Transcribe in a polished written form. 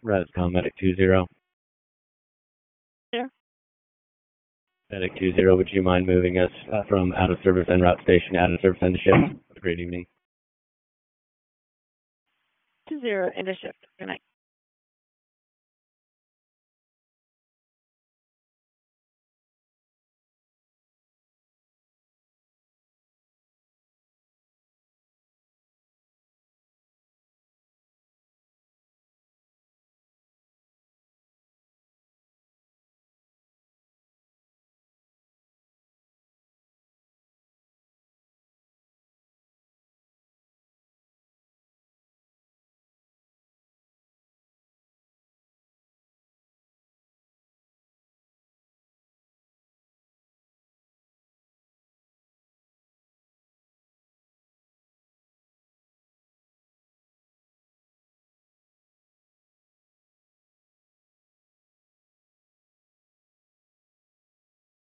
Rescom Medic 20. Yeah. Medic 20, would you mind moving us from out of service en route station to out of service end of shift? Have a great evening. 20 end of shift. Good night.